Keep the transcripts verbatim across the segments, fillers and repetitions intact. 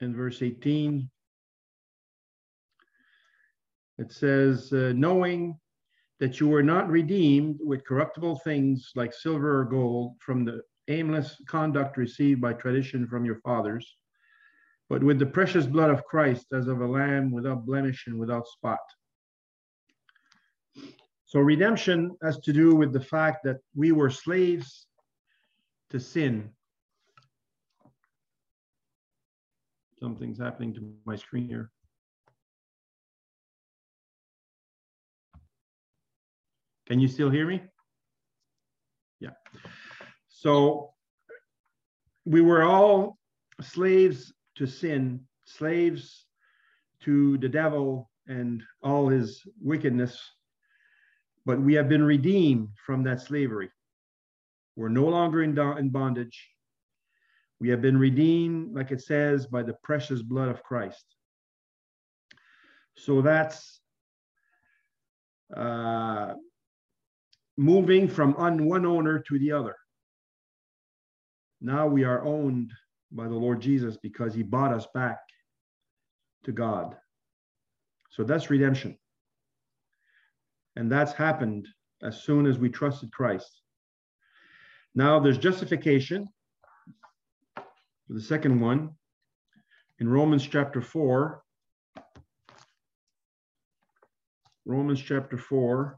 in verse eighteen. It says, uh, knowing that you were not redeemed with corruptible things like silver or gold from the aimless conduct received by tradition from your fathers, but with the precious blood of Christ as of a lamb without blemish and without spot. So redemption has to do with the fact that we were slaves to sin. Something's happening to my screen here. Can you still hear me? Yeah. So we were all slaves to sin, slaves to the devil and all his wickedness, but we have been redeemed from that slavery. We're no longer in, in bondage. We have been redeemed, like it says, by the precious blood of Christ. So that's uh, moving from un, one owner to the other. Now we are owned by the Lord Jesus because he bought us back to God. So that's redemption. And that's happened as soon as we trusted Christ. Now there's justification. The second one, in Romans chapter four. Romans chapter four,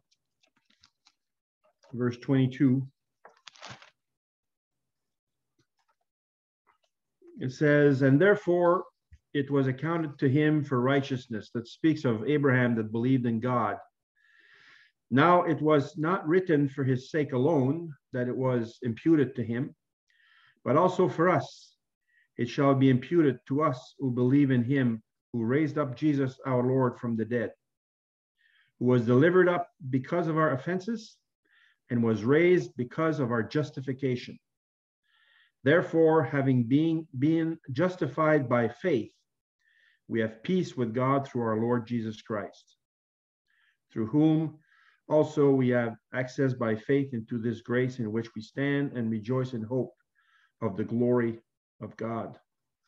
verse twenty-two. It says, and therefore it was accounted to him for righteousness. That speaks of Abraham that believed in God. Now it was not written for his sake alone that it was imputed to him, but also for us. It shall be imputed to us who believe in him who raised up Jesus our Lord from the dead, who was delivered up because of our offenses and was raised because of our justification. Therefore, having been, been justified by faith, we have peace with God through our Lord Jesus Christ, through whom also we have access by faith into this grace in which we stand and rejoice in hope of the glory of God.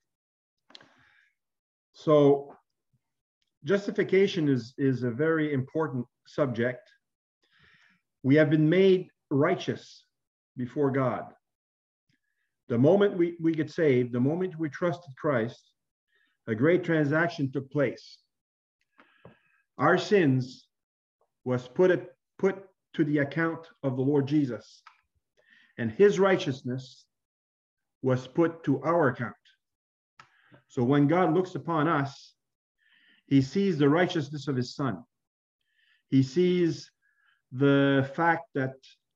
So justification is, is a very important subject. We have been made righteous before God. The moment we, we get saved, the moment we trusted Christ, a great transaction took place. Our sins was put, it, put to the account of the Lord Jesus, and his righteousness was put to our account. So when God looks upon us, he sees the righteousness of his son. He sees the fact that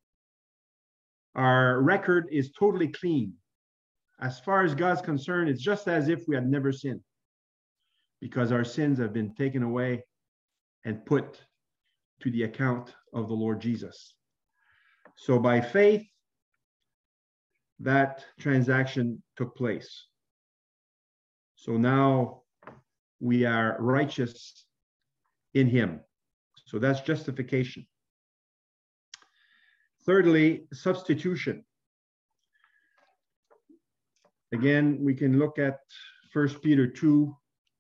our record is totally clean. As far as God's concerned, it's just as if we had never sinned, because our sins have been taken away and put to the account of the Lord Jesus. So by faith, that transaction took place. So now we are righteous in him. So that's justification. Thirdly, substitution. Again, we can look at First Peter two.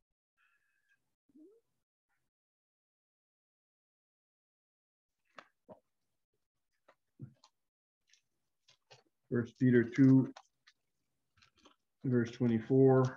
First Peter two, verse twenty-four.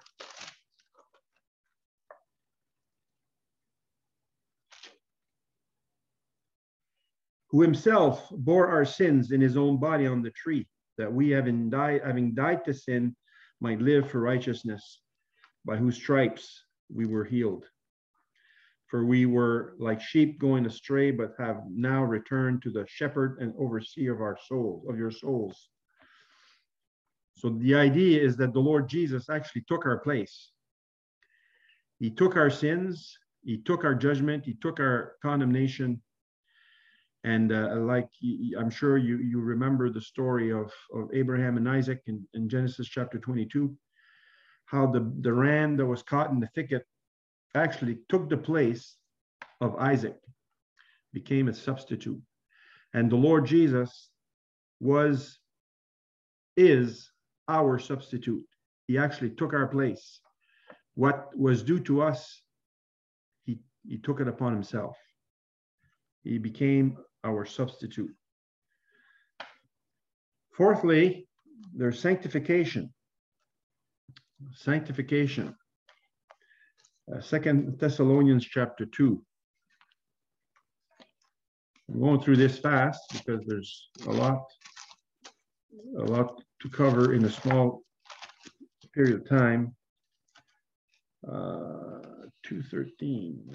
Who himself bore our sins in his own body on the tree, that we having died, having died to sin, might live for righteousness, by whose stripes we were healed. For we were like sheep going astray, but have now returned to the shepherd and overseer of our souls, of your souls. So the idea is that the Lord Jesus actually took our place. He took our sins, he took our judgment, he took our condemnation. And uh, like I'm sure you, you remember the story of, of Abraham and Isaac in, in Genesis chapter twenty-two, how the, the ram that was caught in the thicket actually took the place of Isaac, became a substitute. And the Lord Jesus was, is our substitute. He actually took our place what was due to us, he, he took it upon himself. He became our substitute. Fourthly, there's sanctification. Sanctification. Uh, Second Thessalonians chapter two. I'm going through this fast because there's a lot, a lot to cover in a small period of time. Uh, two thirteen.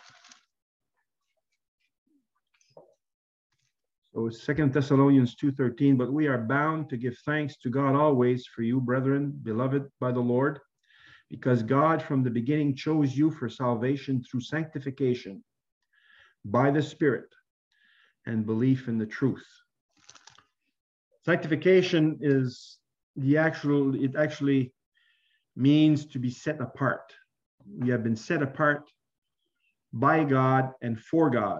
So it's Second Thessalonians two thirteen, but we are bound to give thanks to God always for you, brethren, beloved by the Lord, because God from the beginning chose you for salvation through sanctification by the Spirit and belief in the truth. Sanctification is the actual, it actually means to be set apart. We have been set apart by God and for God.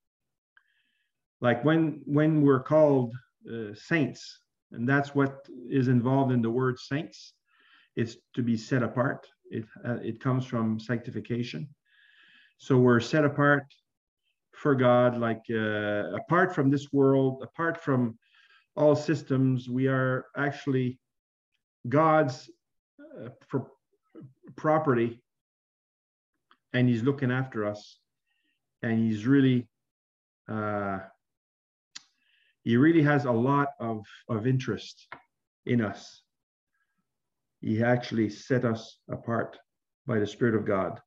Like when, when we're called uh, saints, and that's what is involved in the word saints, it's to be set apart. It, uh, it comes from sanctification. So we're set apart for God, like uh, apart from this world, apart from all systems, we are actually God's uh, for property, and he's looking after us, and he's really uh, he really has a lot of, of interest in us. He actually set us apart by the Spirit of God.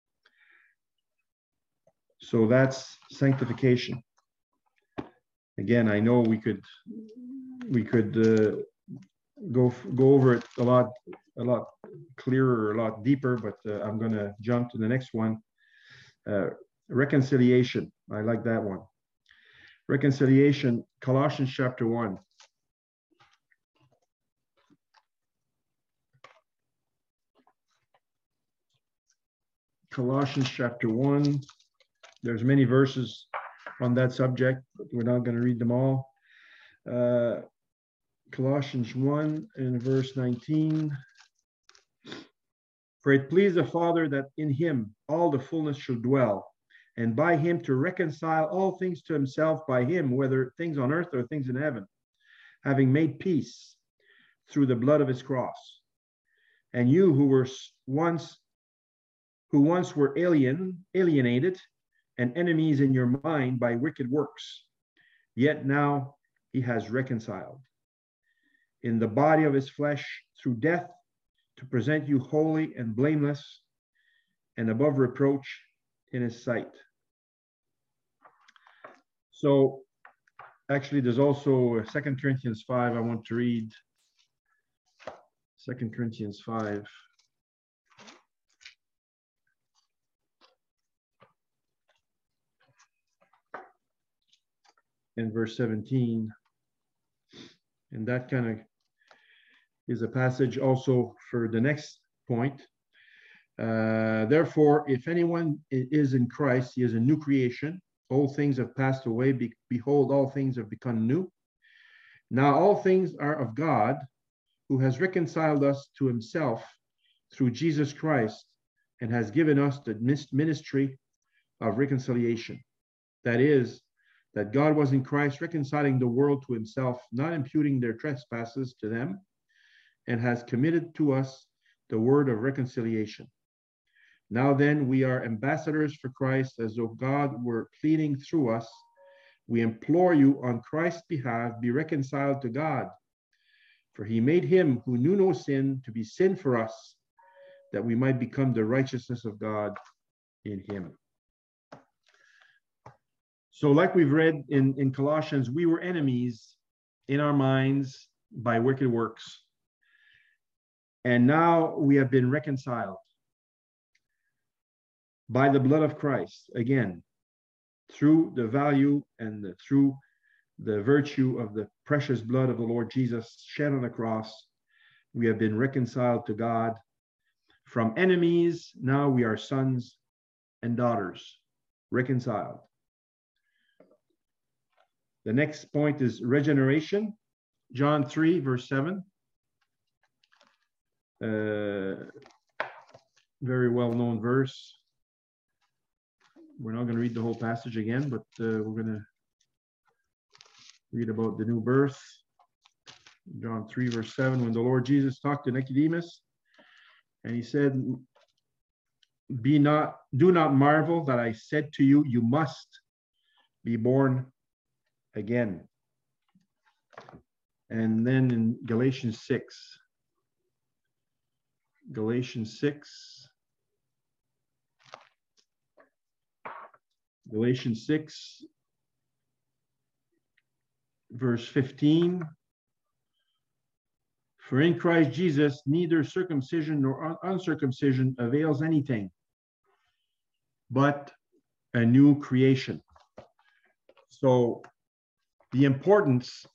So that's sanctification. Again, I know we could we could uh, go go over it a lot a lot clearer, a lot deeper, but uh, I'm going to jump to the next one. Uh, reconciliation. I like that one. Reconciliation, Colossians chapter one. Colossians chapter one. There's many verses on that subject, but we're not going to read them all. Uh, Colossians one and verse nineteen. For it pleased the Father that in him all the fullness should dwell, and by him to reconcile all things to himself, by him, whether things on earth or things in heaven, having made peace through the blood of his cross. And you who were once who once were alien, alienated and enemies in your mind by wicked works, yet now he has reconciled in the body of his flesh through death, to present you holy and blameless and above reproach in his sight. So actually there's also Second Corinthians five I want to read. Second Corinthians five. In verse seventeen. And that kind of is a passage also for the next point. Uh, Therefore, if anyone is in Christ, he is a new creation. Old things have passed away. Be behold, all things have become new. Now all things are of God, who has reconciled us to himself through Jesus Christ, and has given us the ministry of reconciliation. That is, that God was in Christ reconciling the world to himself, not imputing their trespasses to them, and has committed to us the word of reconciliation. Now then, we are ambassadors for Christ, as though God were pleading through us. We implore you on Christ's behalf, be reconciled to God. For he made him who knew no sin to be sin for us, that we might become the righteousness of God in him. So like we've read in, in Colossians, we were enemies in our minds by wicked works. And now we have been reconciled by the blood of Christ, again, through the value and the, through the virtue of the precious blood of the Lord Jesus shed on the cross. We have been reconciled to God. From enemies, now we are sons and daughters, reconciled. The next point is regeneration. John three, verse seven. Uh, very well-known verse. We're not going to read the whole passage again, but uh, we're going to read about the new birth. John three, verse seven, when the Lord Jesus talked to Nicodemus, and he said, Be not, do not marvel that I said to you, you must be born again. And then in Galatians six, Galatians six, Galatians six, verse fifteen, for in Christ Jesus, neither circumcision nor uncircumcision avails anything, but a new creation. So the importance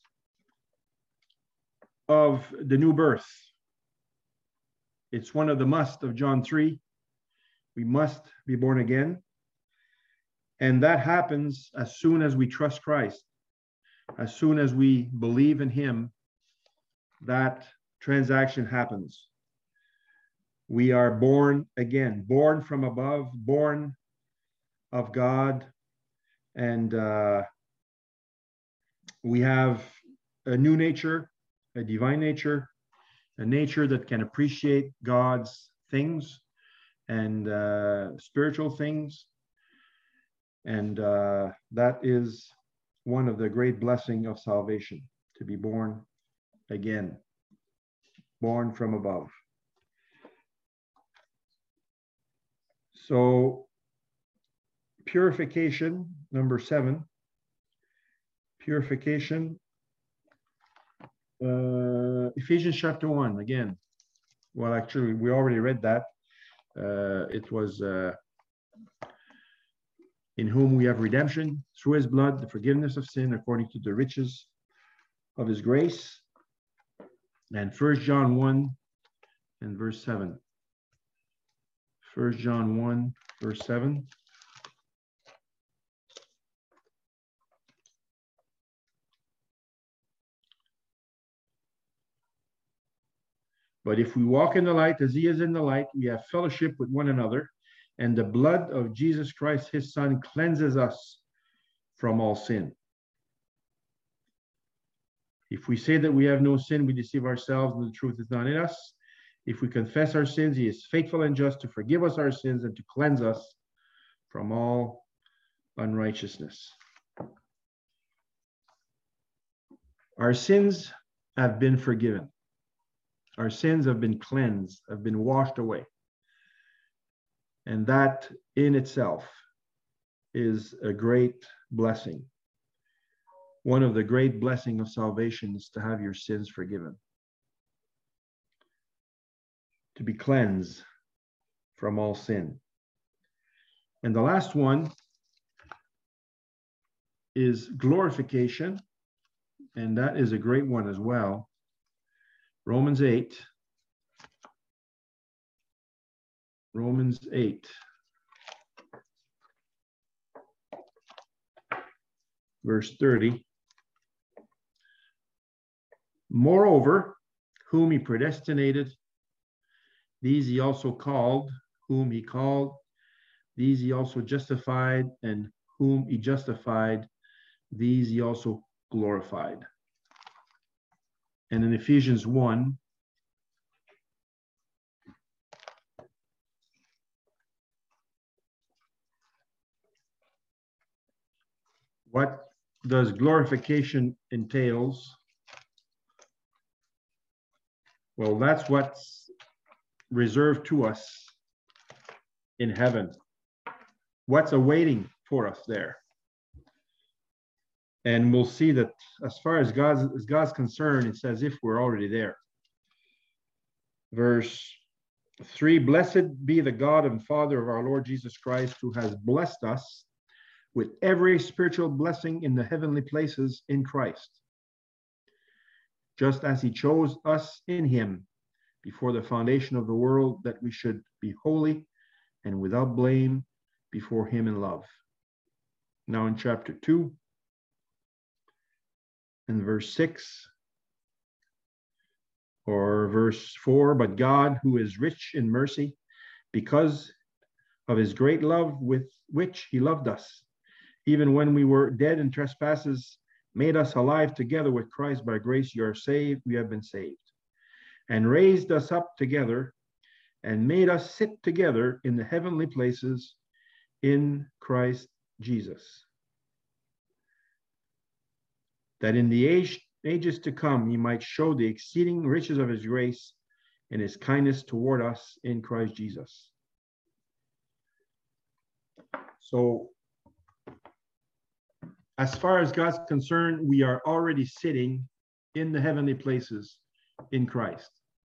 of the new birth, it's one of the must of John three. We must be born again. And that happens as soon as we trust Christ, as soon as we believe in him, that transaction happens. We are born again, born from above, born of God, and uh, we have a new nature, a divine nature, a nature that can appreciate God's things and uh, spiritual things. And uh, that is one of the great blessings of salvation, to be born again, born from above. So purification, number seven, purification, uh, Ephesians chapter one, again. Well, actually, we already read that. Uh, it was uh, in whom we have redemption through his blood, the forgiveness of sin according to the riches of his grace. And First John one and verse seven. First John one, verse seven. But if we walk in the light as he is in the light, we have fellowship with one another, and the blood of Jesus Christ, his son, cleanses us from all sin. If we say that we have no sin, we deceive ourselves and the truth is not in us. If we confess our sins, he is faithful and just to forgive us our sins and to cleanse us from all unrighteousness. Our sins have been forgiven. Our sins have been cleansed, have been washed away. And that in itself is a great blessing. One of the great blessings of salvation is to have your sins forgiven, to be cleansed from all sin. And the last one is glorification, and that is a great one as well. Romans eight. Romans eight. Verse thirty. Moreover, whom he predestinated, these he also called, whom he called, these he also justified, and whom he justified, these he also glorified. And in Ephesians one, what does glorification entails? Well, that's what's reserved to us in heaven. What's awaiting for us there? And we'll see that as far as God's, as God's concerned, it's as if we're already there. Verse three, blessed be the God and Father of our Lord Jesus Christ, who has blessed us with every spiritual blessing in the heavenly places in Christ, just as he chose us in him before the foundation of the world, that we should be holy and without blame before him in love. Now in chapter two, in verse six, or verse four, but God, who is rich in mercy, because of his great love with which he loved us, even when we were dead in trespasses, made us alive together with Christ. By grace you are saved, we have been saved, and raised us up together, and made us sit together in the heavenly places in Christ Jesus, that in the age, ages to come he might show the exceeding riches of his grace and his kindness toward us in Christ Jesus. So, as far as God's concerned, we are already sitting in the heavenly places in Christ.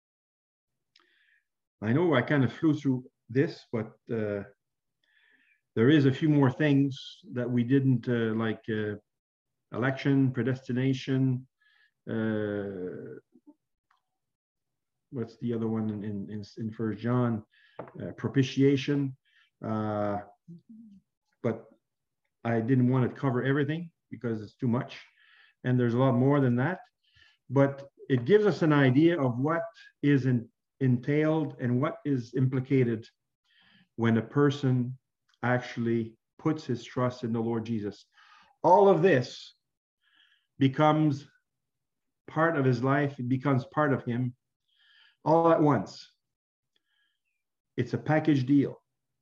I know I kind of flew through this, but uh, there is a few more things that we didn't uh, like uh, election, predestination. Uh, what's the other one in in, in First John? Uh, propitiation. Uh, but I didn't want to cover everything because it's too much, and there's a lot more than that. But it gives us an idea of what is in, entailed and what is implicated when a person actually puts his trust in the Lord Jesus. All of this becomes part of his life. It becomes part of him all at once. It's a package deal.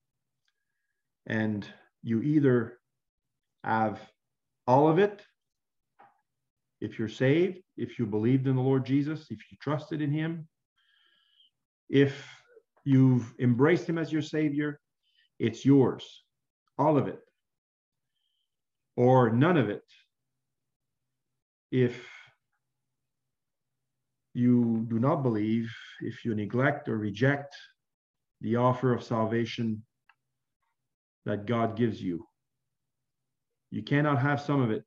And you either have all of it, if you're saved, if you believed in the Lord Jesus, if you trusted in him, if you've embraced him as your Savior, it's yours, all of it, or none of it. If you do not believe, if you neglect or reject the offer of salvation that God gives you, you cannot have some of it.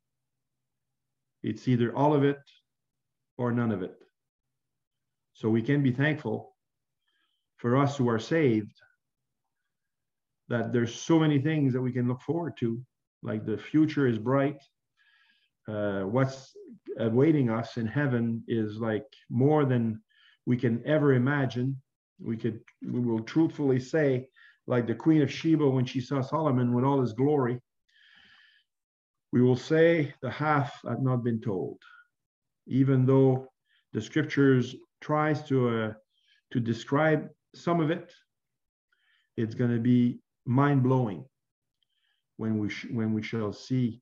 It's either all of it or none of it. So we can be thankful for us who are saved that there's so many things that we can look forward to, like the future is bright. Uh, what's awaiting us in heaven is like more than we can ever imagine. We could, we will truthfully say, like the Queen of Sheba when she saw Solomon with all his glory, we will say the half had not been told, even though the scriptures tries to uh, to describe some of it. It's going to be mind-blowing when we sh- when we shall see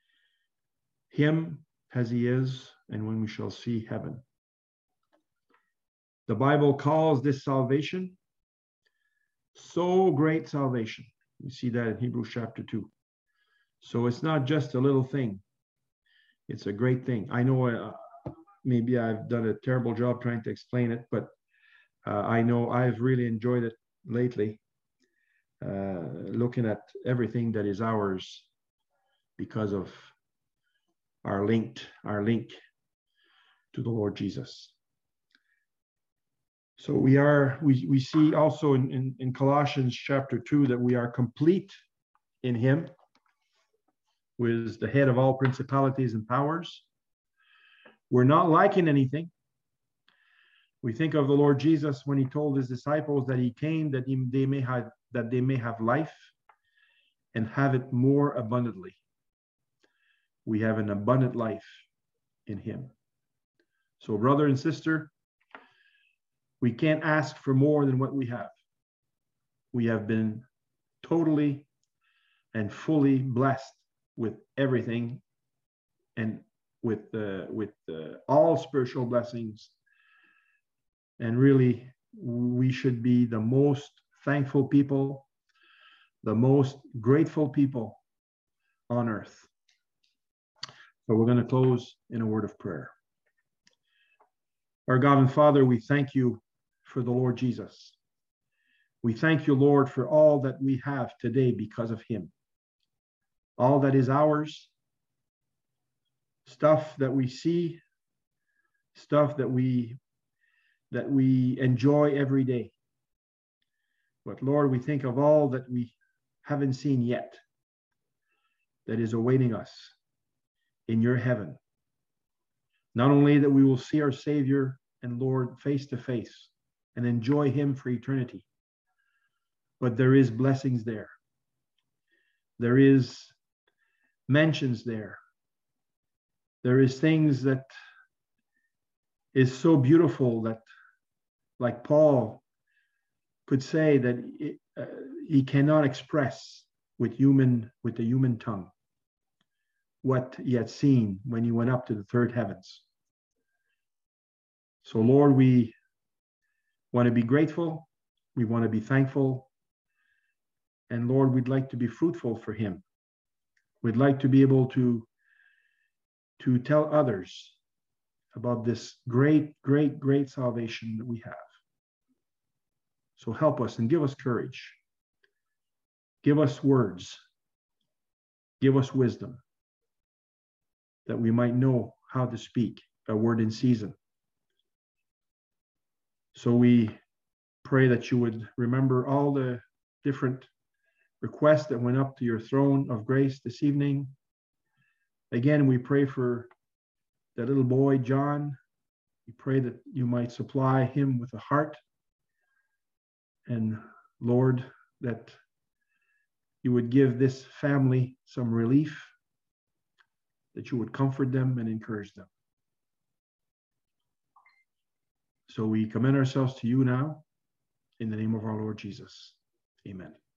him as he is, and when we shall see heaven. The Bible calls this salvation so great salvation. You see that in Hebrews chapter two. So it's not just a little thing. It's a great thing. I know uh, maybe I've done a terrible job trying to explain it, but uh, I know I've really enjoyed it lately, uh, looking at everything that is ours because of our linked, our link to the Lord Jesus. So we are, we, we see also in, in, in Colossians chapter two that we are complete in him, who is the head of all principalities and powers. We're not lacking anything. We think of the Lord Jesus when he told his disciples that he came that he, they may have that they may have life and have it more abundantly. We have an abundant life in him. So, brother and sister, we can't ask for more than what we have. We have been totally and fully blessed with everything, and with uh, with uh, all spiritual blessings. And really, we should be the most thankful people, the most grateful people on earth. So we're going to close in a word of prayer. Our God and Father, we thank you for the Lord Jesus. We thank you, Lord, for all that we have today because of him. All that is ours, stuff that we see, stuff that we that we enjoy every day. But Lord, we think of all that we haven't seen yet that is awaiting us in your heaven. Not only that we will see our Savior and Lord face to face and enjoy him for eternity, but there is blessings there. There is mentions there. There is things that is so beautiful that, like Paul could say, that it, uh, he cannot express with human with the human tongue what he had seen when he went up to the third heavens. So Lord, we want to be grateful. We want to be thankful. And Lord, we'd like to be fruitful for him. We'd like to be able to, to tell others about this great, great, great salvation that we have. So help us and give us courage. Give us words. Give us wisdom, that we might know how to speak a word in season. So we pray that you would remember all the different requests that went up to your throne of grace this evening. Again, we pray for that little boy, John. We pray that you might supply him with a heart. And Lord, that you would give this family some relief, that you would comfort them and encourage them. So we commend ourselves to you now, in the name of our Lord Jesus. Amen.